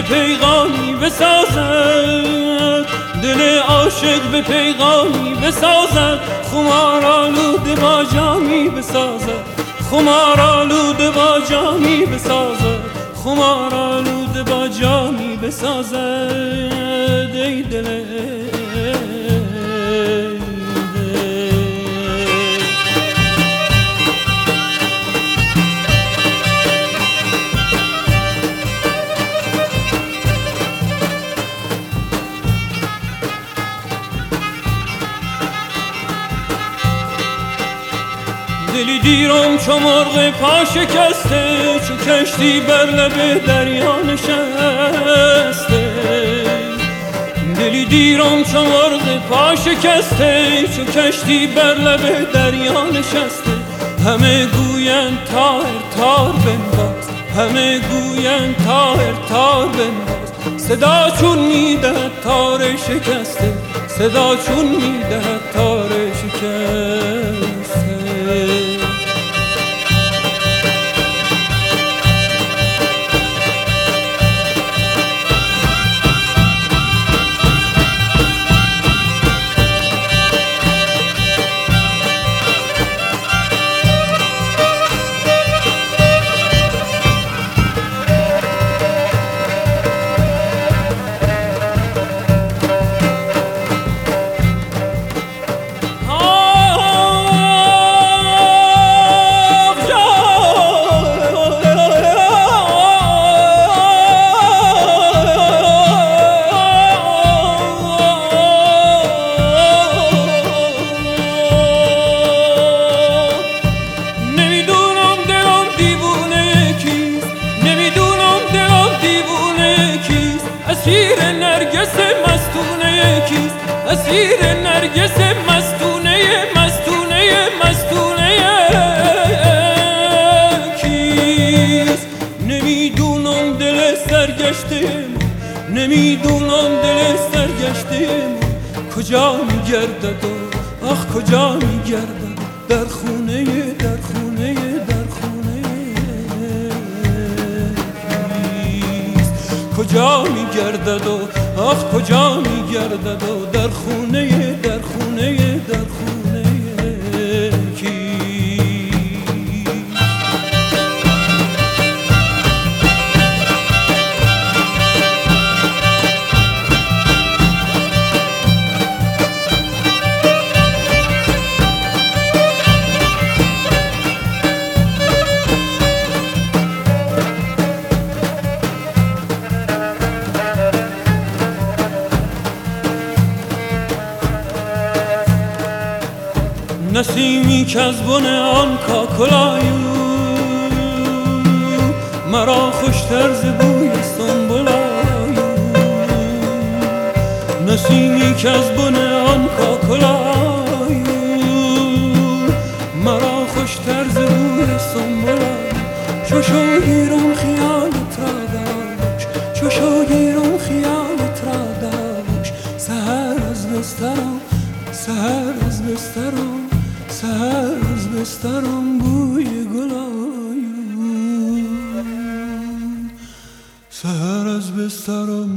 به پیغامی بسازد، دل عاشق به پیغامی بسازد، خمارآلوده با جامی بسازد، خمارآلوده با جامی بسازد، خمارآلوده با جامی بسازد. ای دل دلی دیرم چو مرغ پا شکسته، چو کشتی بر لب دریا نشسته. دلی دیرم چو مرغ پا شکسته، چو کشتی بر لب دریا نشسته. همه گویند تار تار بنواز، همه گویند تار تار بنواز. صدا چون میدهد تار شکسته، صدا چون میدهد تار شکسته. اسیر نرگس مستونه کیست؟ اسیر نرگس مستونه مستونه مستونه کیست؟ نمیدونم دل سرگشته، نمیدونم دل سرگشته کجا میگردد و آخ کجا میگردد؟ در خونه در خونه در خونه کجا میگردد و آخ کجا میگردد و در خونه در خونه در خونه کی؟ نسیمی که از بن آن کاکلایو مرا خوشتر ز بوی سنبلایو. نسیمی که از بن آن کاکلایو مرا خوشتر ز بوی سنبلایو. چو شوگیرم خیالت را داشت، چو شوگیرم خیالت را داشت. سحر از بسترم، سحر از بسترم، سحر از بسترم بوی گلایو. سحر از بسترم